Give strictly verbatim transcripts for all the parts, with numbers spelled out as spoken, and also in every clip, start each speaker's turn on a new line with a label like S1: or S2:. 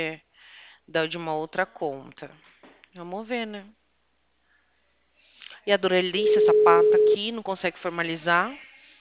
S1: da de uma outra conta. Vamos ver, né? E a Doralice, essa pata aqui, não consegue formalizar.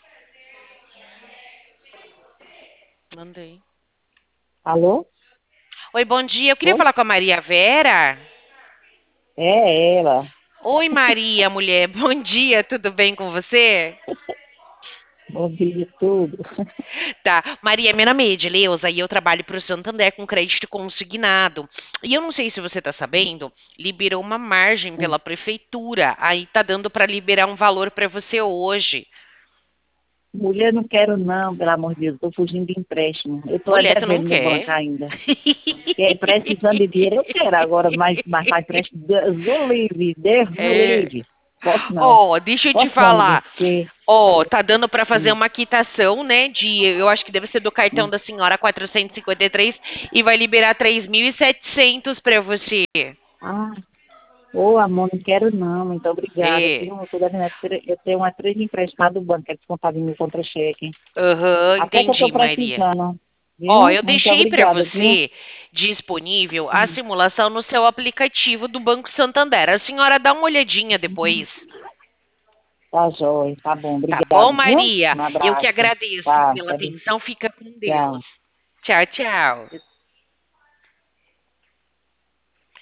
S1: Mandei.
S2: Alô?
S1: Oi, bom dia. Eu queria
S2: Oi?
S1: falar com a Maria Vera.
S2: É ela.
S1: Oi, Maria, mulher. Bom dia, tudo bem com você?
S2: Ouvi tudo.
S1: Tá. Maria, meu nome é Edileuza e eu trabalho para o Santander com crédito consignado. E eu não sei se você tá sabendo, liberou uma margem pela prefeitura. Aí tá dando para liberar um valor para você hoje.
S2: Mulher, não quero não, pelo amor de Deus. Estou fugindo de empréstimo. Eu estou
S1: Mulher, tu não
S2: devendo no banco
S1: quer?
S2: ainda. Que precisando de dinheiro, eu quero agora, mas, mas faz empréstimo. Deus o livre, Deus o
S1: É.
S2: livre. Posso não.
S1: Ó, deixa eu te
S2: Posso não, menino,
S1: falar.
S2: porque...
S1: Ó, tá dando para fazer
S2: Hum,
S1: uma quitação, né? De, eu acho que deve ser do cartão
S2: hum.
S1: da senhora quatrocentos e cinquenta e três e cinquenta e três e vai liberar três mil e setecentos para você.
S2: Ah, ô amor, não quero não, muito obrigada. Eu
S1: É.
S2: tenho, eu tô devendo, eu tenho uma três emprestado do banco, que é descontado em meu contra-cheque.
S1: Aham,
S2: Até que eu estou
S1: entendi, Maria.
S2: precisando,
S1: Ó,
S2: viu?
S1: eu
S2: Muito
S1: deixei para
S2: obrigada, viu?
S1: você disponível a
S2: Hum.
S1: simulação no seu aplicativo do Banco Santander. A senhora dá uma olhadinha depois.
S2: Tá jóia, tá bom,
S1: Tá bom,
S2: obrigado, viu?
S1: Maria?
S2: Um
S1: Eu que
S2: abraço.
S1: agradeço
S2: Tá,
S1: pela
S2: até,
S1: atenção. Fica com Deus.
S2: tchau.
S1: Tchau, tchau.